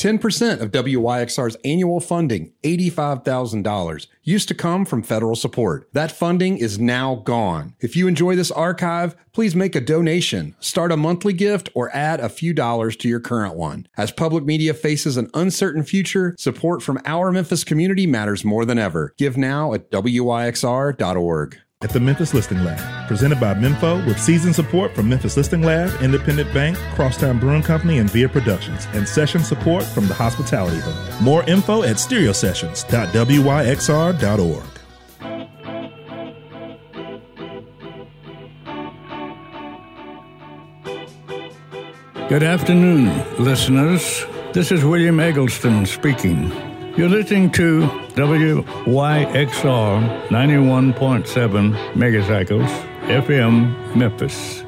10% of WYXR's annual funding, $85,000, used to come from federal support. That funding is now gone. If you enjoy this archive, please make a donation, start a monthly gift, or add a few dollars to your current one. As public media faces an uncertain future, support from our Memphis community matters more than ever. Give now at WYXR.org. At the Memphis Listing Lab, presented by Memfo with seasoned support from Memphis Listing Lab, Independent Bank, Crosstown Brewing Company, and Via Productions, and session support from the Hospitality Hub. More info at stereosessions.wyxr.org. Good afternoon, listeners. This is William Eggleston speaking. You're listening to WYXR 91.7 megacycles, FM, Memphis.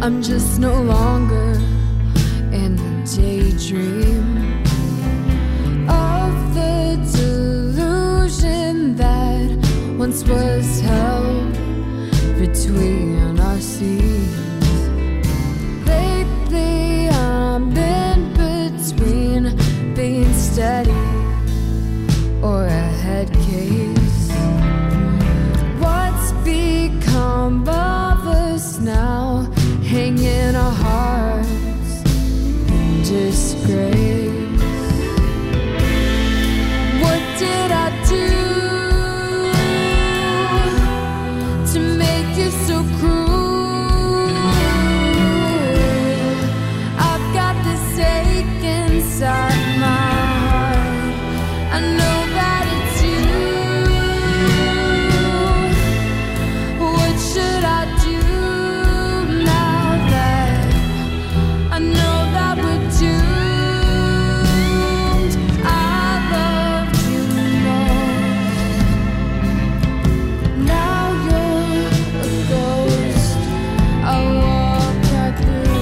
I'm just no longer in the daydream of the delusion that once was held between our seas. Lately I'm in between being steady or a head case. What's become of us now, hanging our hearts in disgrace? What did I do to make you so cruel? I've got this ache inside my heart. I know that it's you. What should I do now that I know that we're doomed? I loved you most. Now you're a ghost. I walk right through.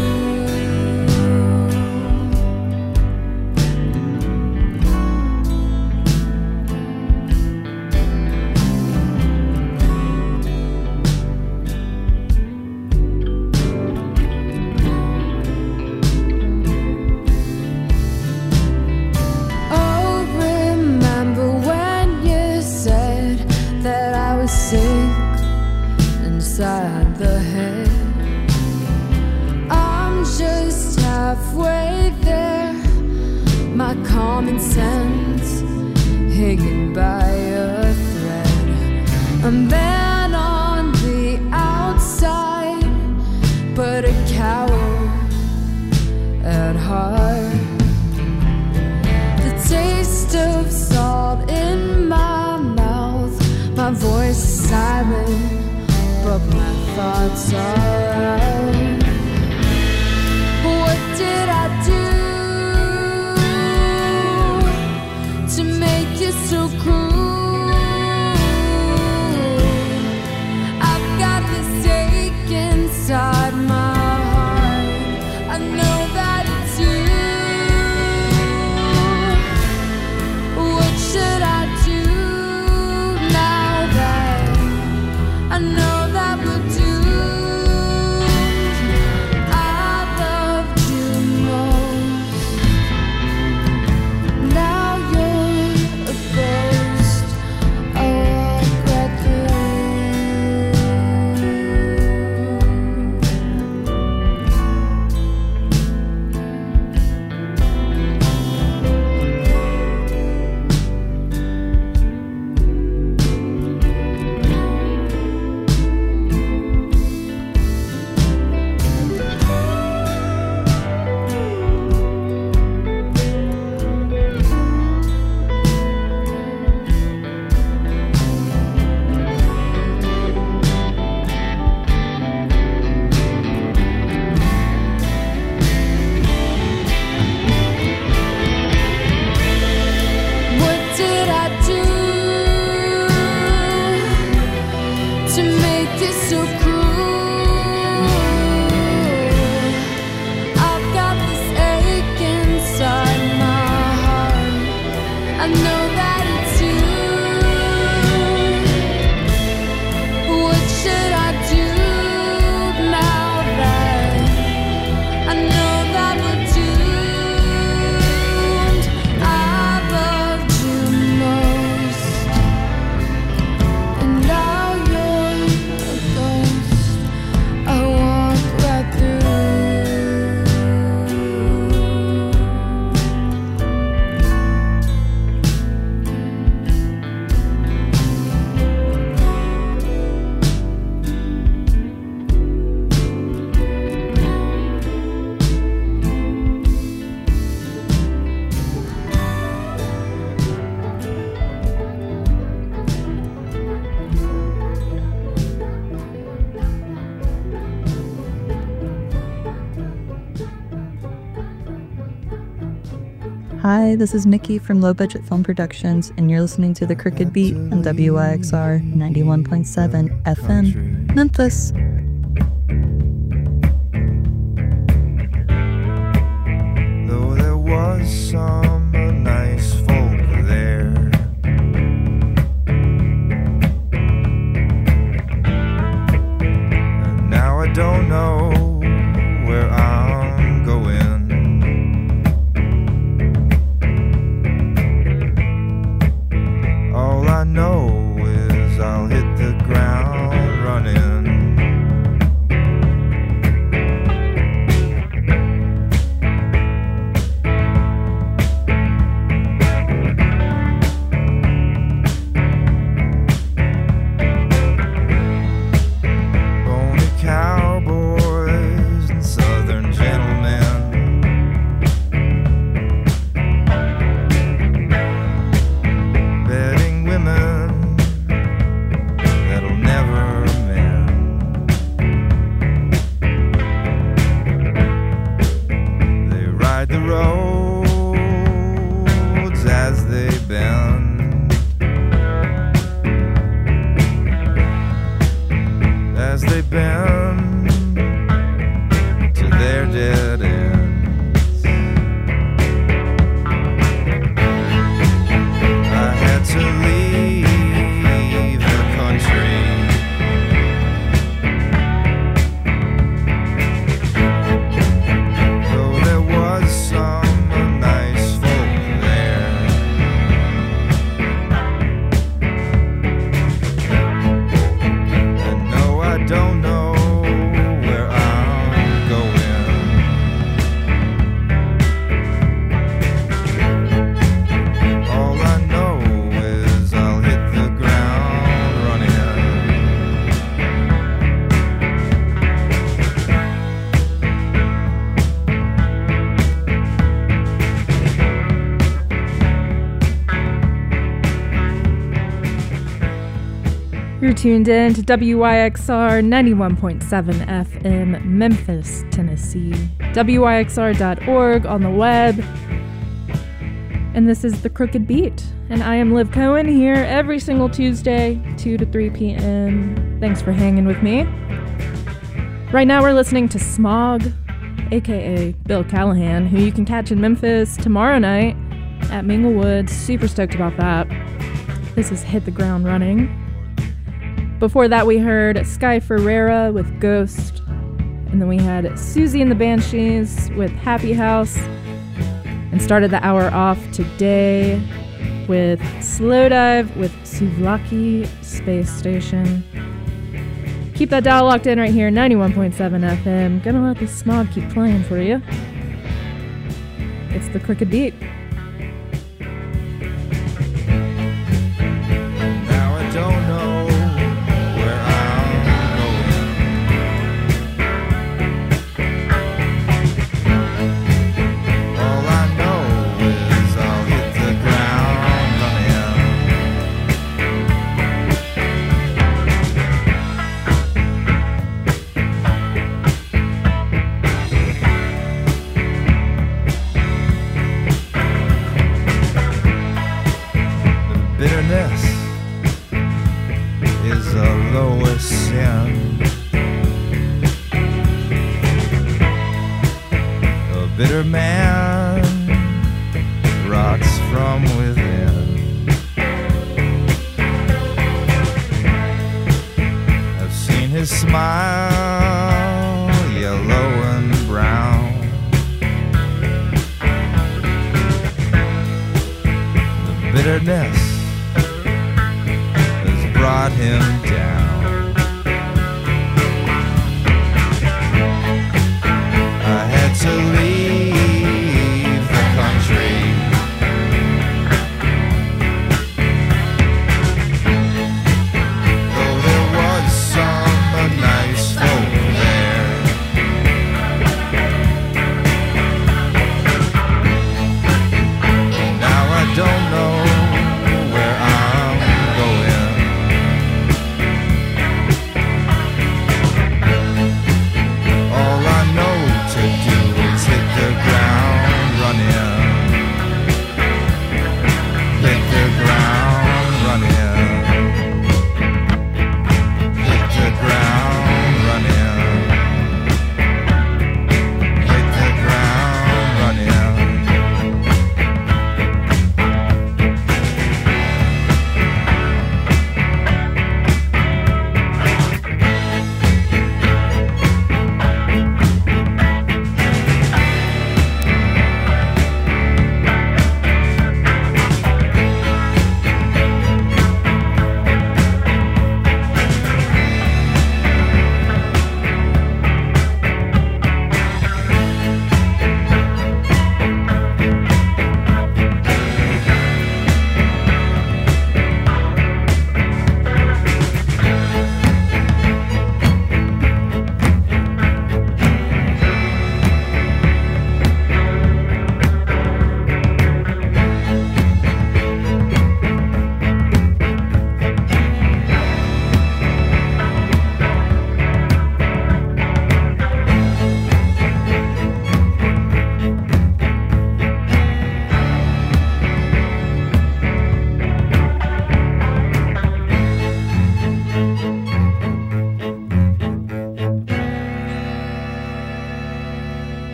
Oh, remember when you said that I was sick inside the head? I'm just halfway there, my common sense hanging by a thread. A man on the outside, but a coward at heart. The taste of salt in my mouth, my voice is silent, but my thoughts are out. What did I do to make you so cruel? I've got this ache inside my heart. I know that it's you. What should I do now that I know that we're doomed? I loved you most. Now you're a ghost. I walk right through. What did I do to make you so cruel? I've got this ache inside my heart. I know that it's you. What should I do now that I know that we're doomed? I loved you most, and now you're a ghost. I walk right through. Hi, this is Nikki from Low Budget Film Productions, and you're listening to The Crooked Beat on WYXR 91.7 FM, Memphis. was some nice folk there. And now I don't know where I'm going. All I know is I'll hit the ground running. Cowboys and southern gentlemen, betting women that'll never mend. They ride the roads as they bend, as they bend to their dead ends. I had to leave the country. Though there was some nice folk there. And no, I don't know where I'm going. All I know is I'll hit the ground running. You're tuned in to WYXR 91.7 FM, Memphis, Tennessee. WYXR.org on the web. And this is The Crooked Beat. And I am Liv Cohen here every single Tuesday, 2 to 3 p.m. Thanks for hanging with me. Right now we're listening to Smog, aka Bill Callahan, who you can catch in Memphis tomorrow night at Minglewood. Super stoked about that. This is Hit the Ground Running. Before that, we heard Sky Ferreira with Ghost. And then we had Susie and the Banshees with Happy House. And started the hour off today with Slowdive with Souvlaki Space Station. Keep that dial locked in right here, 91.7 FM. Gonna let the smog keep playing for you. It's The Crooked Beat. Now I don't know where I'm going. All I know is I'll hit the ground running. The bitterness is the lowest sin. A bitter man rots from within. I've seen his smile, yellow and brown. The bitterness has brought him down. I had to leave the country. Though there was some nice folk there. Now I don't know where I'm going. All I know to do is hit the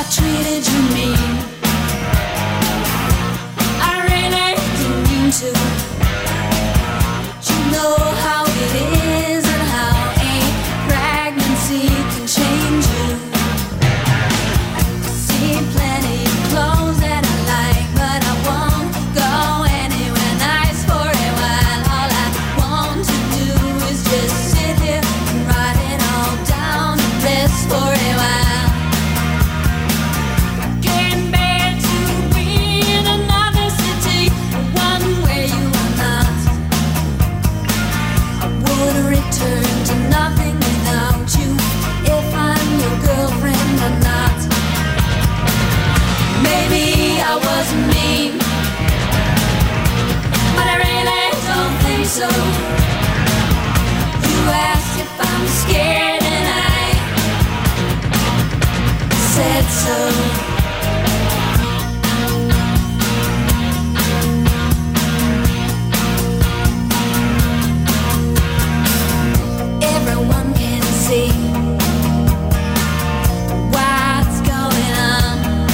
treated you mean. I really didn't mean to. You know how it is and how a pregnancy can change you. See plenty of clothes that I like, but I won't go anywhere nice for a while. All I want to do is just sit here and write it all down and rest for a while. I can't bear to be in another city, one where you are not. I would return to nothing without you if I'm your girlfriend or not. Maybe I was mean, but I really don't think so. You asked if I'm scared and I said so. Everyone can see what's going on.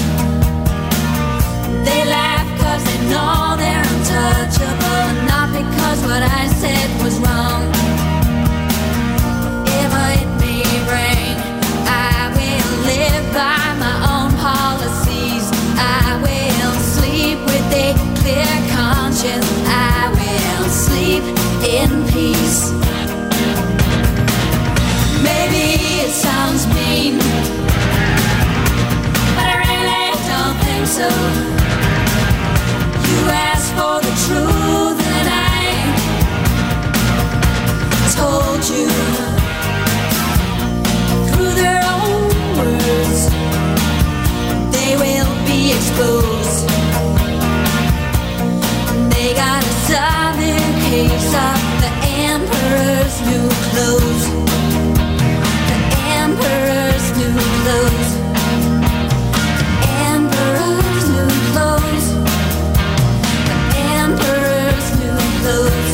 They laugh 'cause they know they're untouchable, not because what I said was wrong. If it may rain, I will live by my own policies. I will sleep with a clear conscience. I will sleep in peace. Maybe it sounds mean, but I really don't think so. You asked for the truth and I told you through their own words. They will be exposed. They got a southern case of the emperor's new clothes. The emperor's new clothes. The emperor's new clothes. The emperor's new clothes.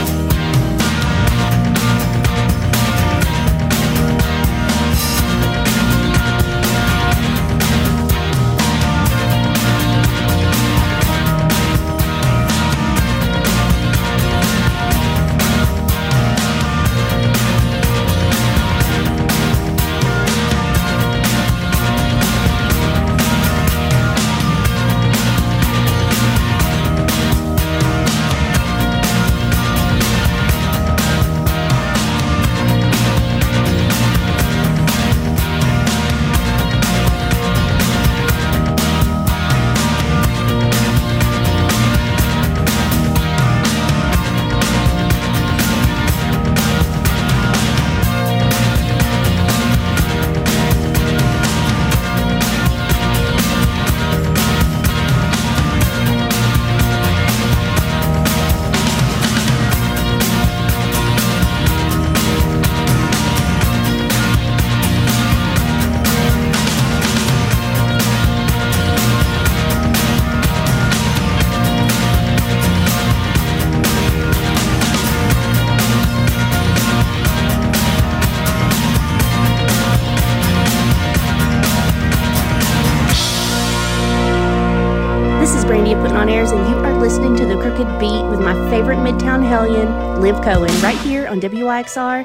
And you are listening to The Crooked Beat with my favorite Midtown hellion, Liv Cohen, right here on WYXR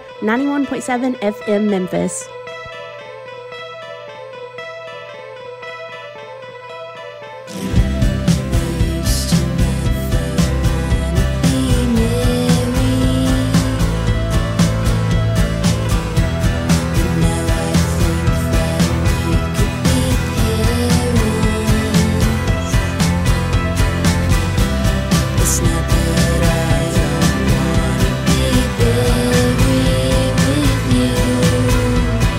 91.7 FM Memphis. It's not that I don't wanna be buried with you.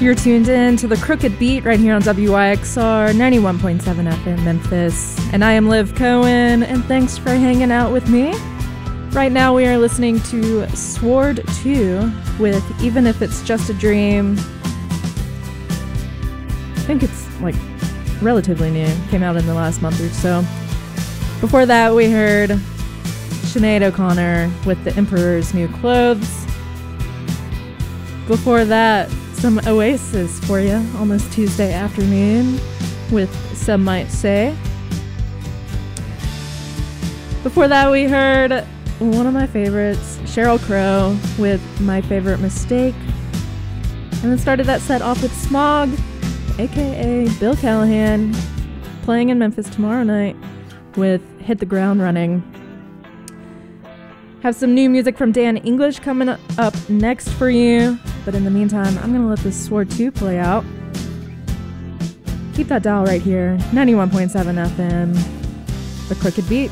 You're tuned in to the Crooked Beat right here on WYXR 91.7 FM Memphis. And I am Liv Cohen, and thanks for hanging out with me. Right now we are listening to Sword 2 with Even If It's Just a Dream. I think it's like relatively new. Came out in the last month or so. Before that we heard Sinead O'Connor with The Emperor's New Clothes. Before that, some Oasis for you on this Tuesday afternoon with Some Might Say. Before that we heard one of my favorites, Sheryl Crow with My Favorite Mistake. And then started that set off with Smog, aka Bill Callahan, playing in Memphis tomorrow night with Hit the Ground Running. Have some new music from Dan English coming up next for you. But in the meantime, I'm going to let this Sword 2 play out. Keep that dial right here, 91.7 FM, The Crooked Beat.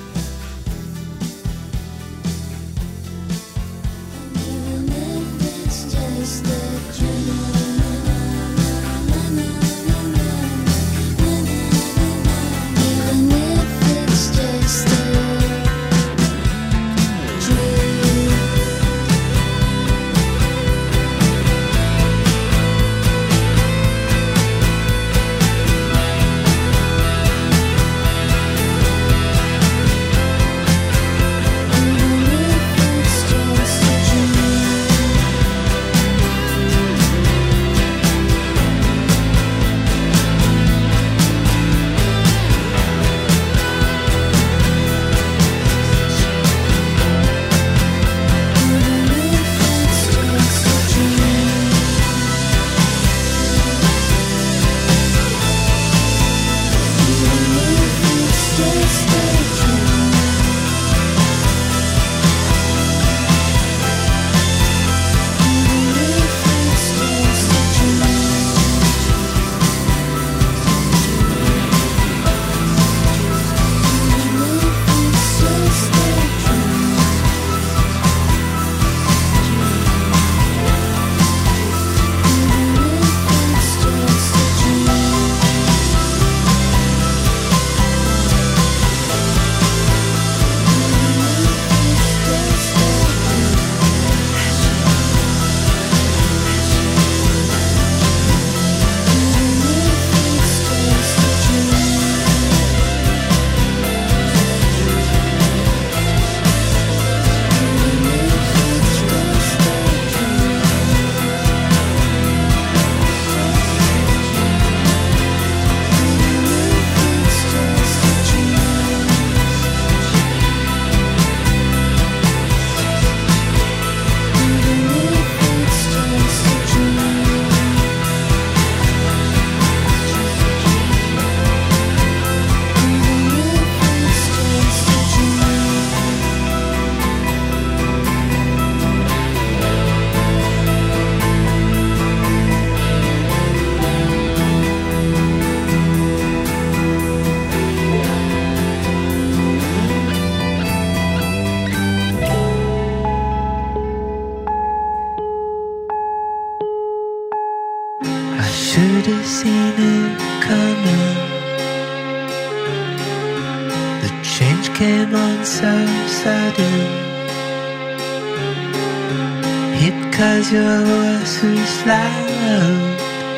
Your voice was loud.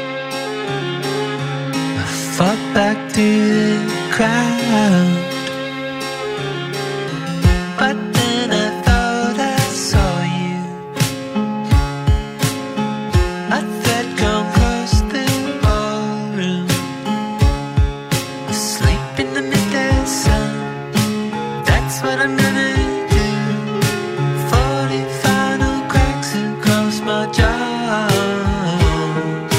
I fought back through the crowd, but then I thought I saw you. A thread gone across the ballroom, asleep in the midday sun. That's what I'm gonna do. 40 final cracks across my jaws.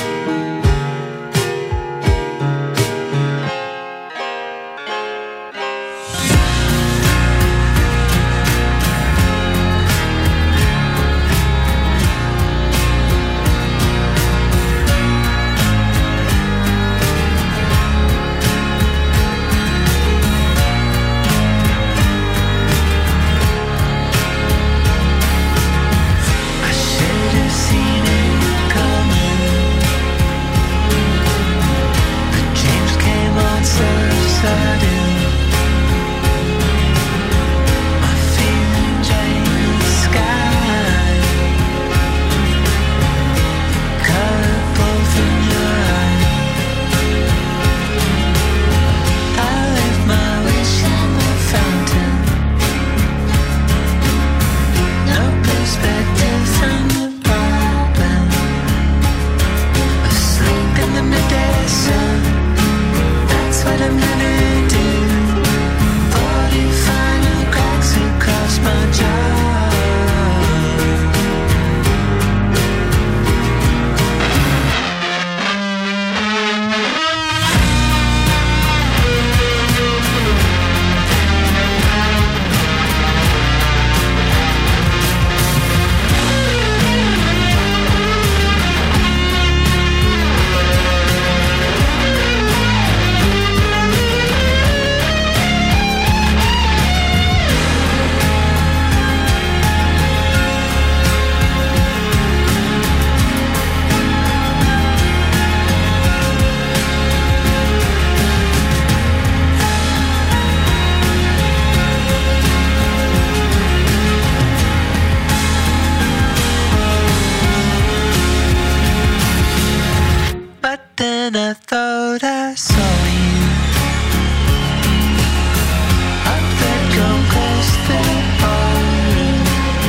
But then I thought I saw you up that Gold Coast Boulevard.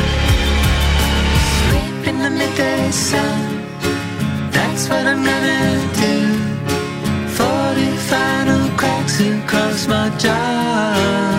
Sleep in the midday sun, that's what I'm gonna do. 40 final cracks across my jaw.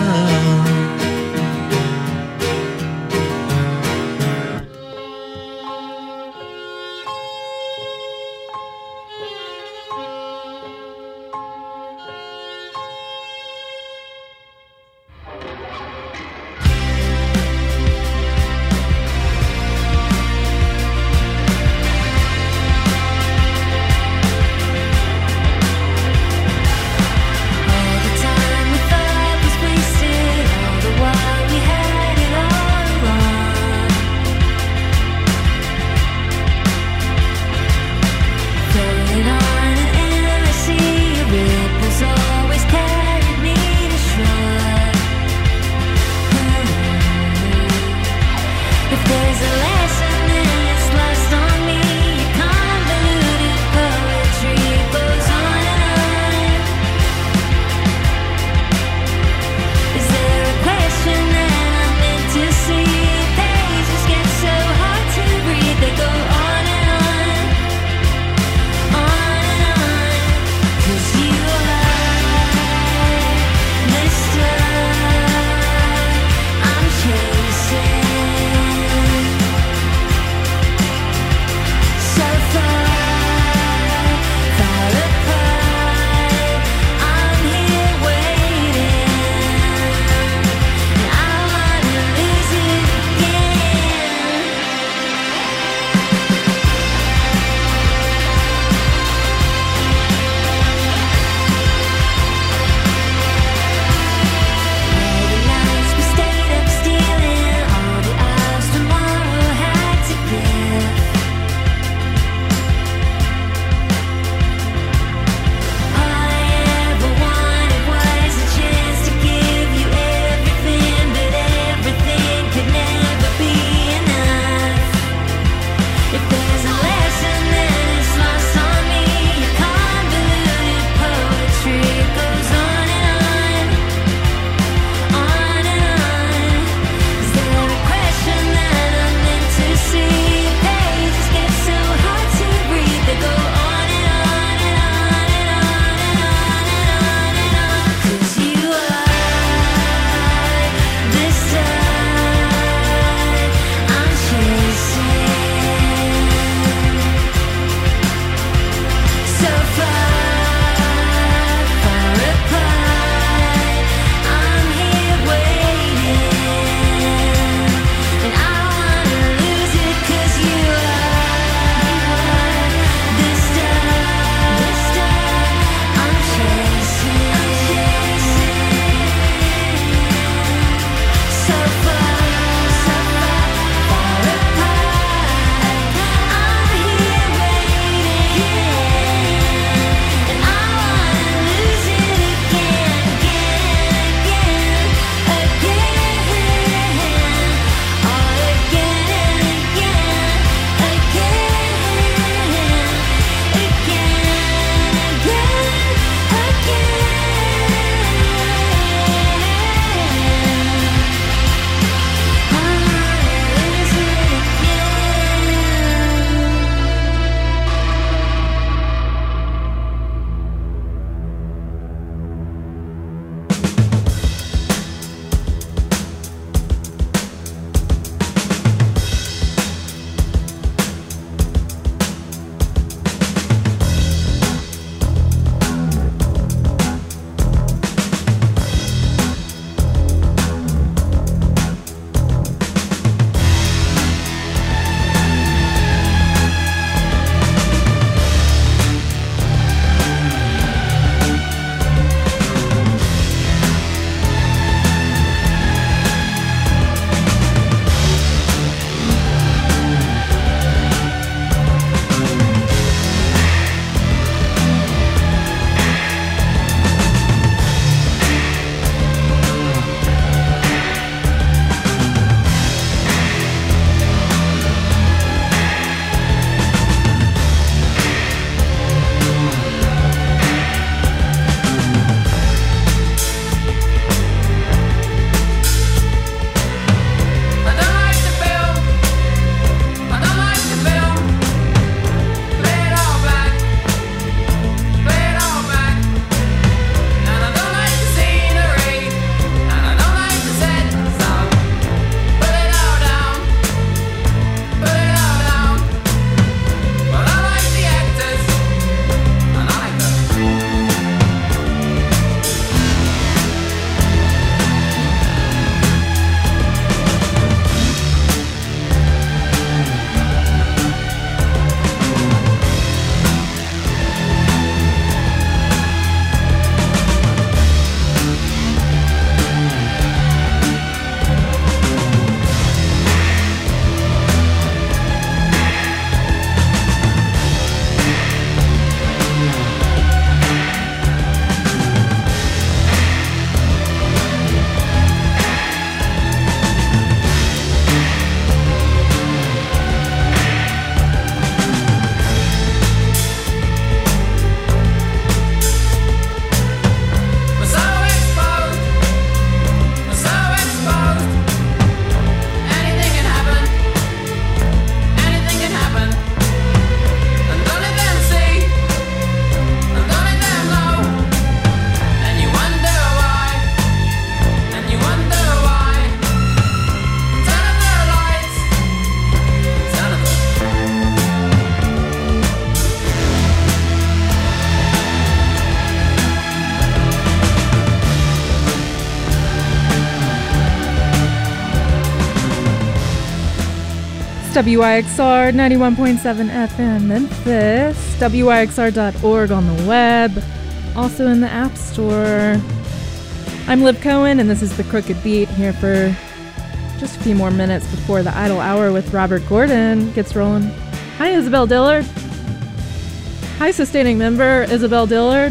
WYXR 91.7 FM Memphis, WYXR.org on the web, also in the App Store. I'm Liv Cohen, and this is The Crooked Beat, here for just a few more minutes before the Idle Hour with Robert Gordon gets rolling. Hi, Isabel Dillard. Hi, sustaining member, Isabel Dillard.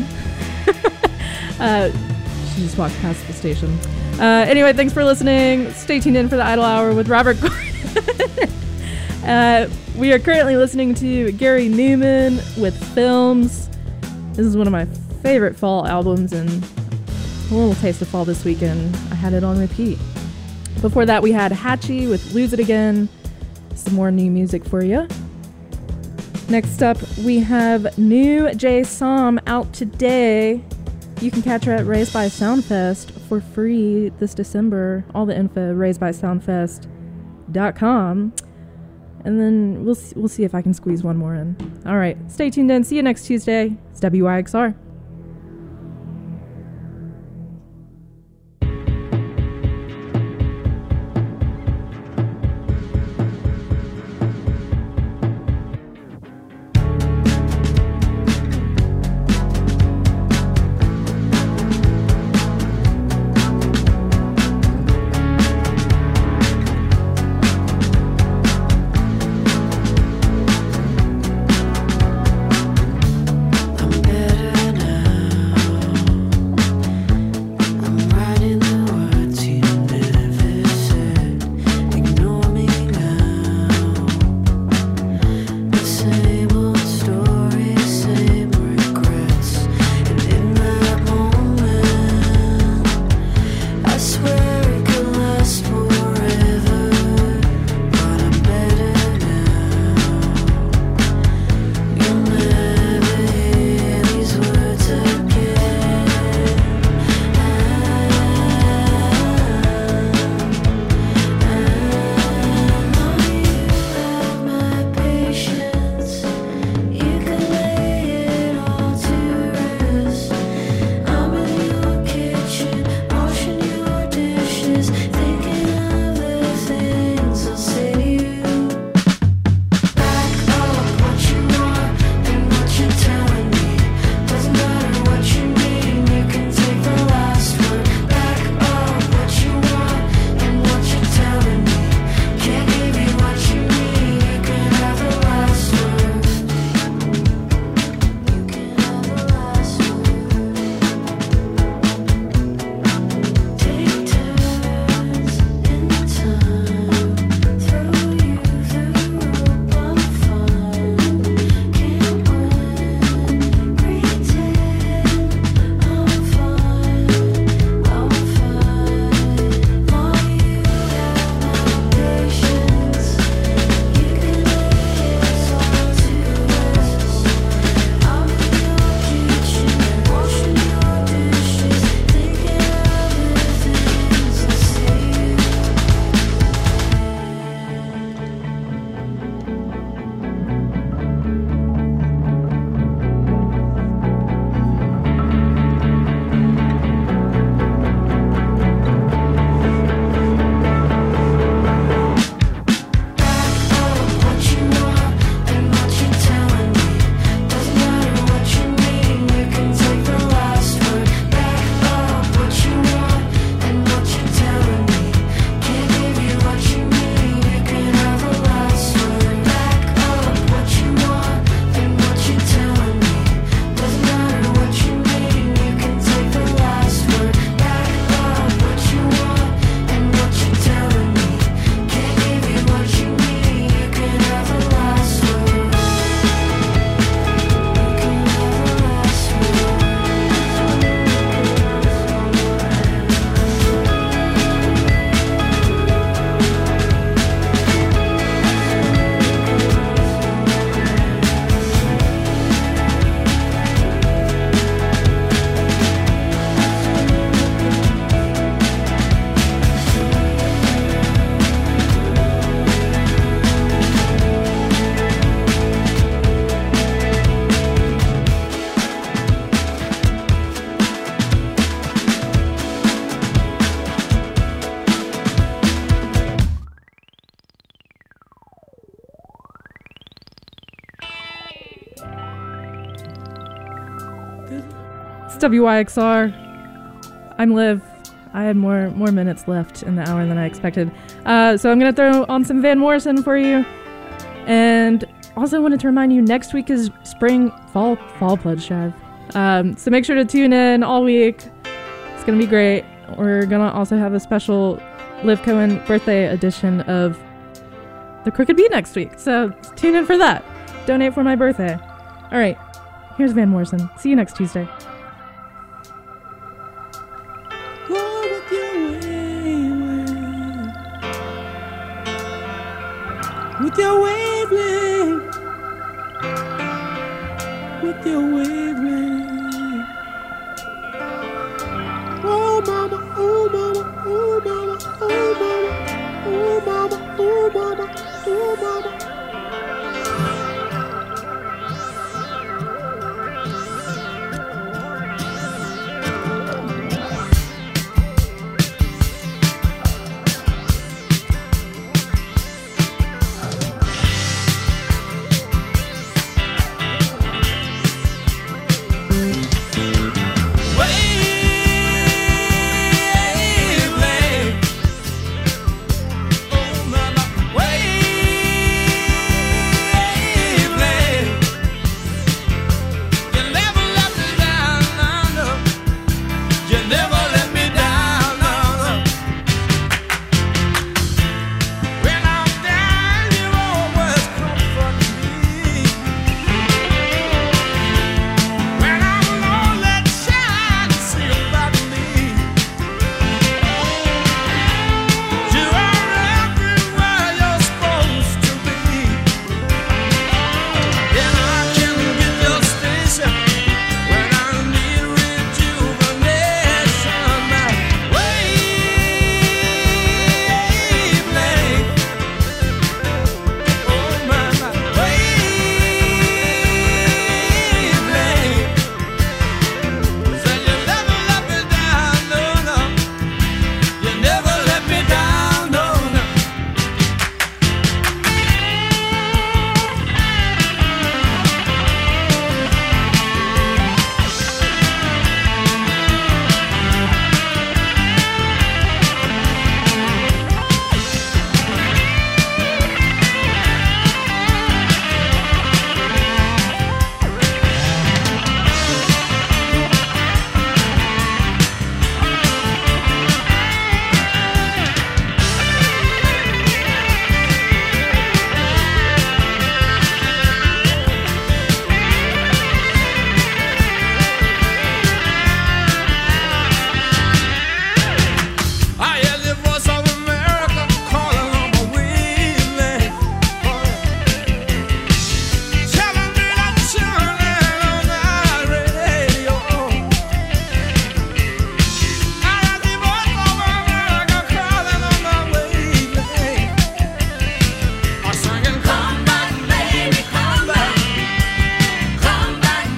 She just walked past the station. Anyway, thanks for listening. Stay tuned in for the Idle Hour with Robert Gordon. We are currently listening to Gary Newman with Films. This is one of my favorite fall albums, and a little taste of fall this weekend. I had it on repeat. Before that, we had Hatchie with Lose It Again. Some more new music for you. Next up, we have new Jay Som out today. You can catch her at Raised by Soundfest for free this December. All the info, raisedbysoundfest.com. And then we'll see if I can squeeze one more in. All right, stay tuned in. See you next Tuesday. It's WYXR. I'm better It's WYXR. I'm Liv. I had more minutes left in the hour than I expected. So I'm going to throw on some Van Morrison for you. And also wanted to remind you, next week is fall pledge drive. So make sure to tune in all week. It's going to be great. We're going to also have a special Liv Cohen birthday edition of the Crooked Beat next week. So tune in for that. Donate for my birthday. All right. Here's Van Morrison. See you next Tuesday. With your wavelength, with your wavelength. Oh, mama, oh.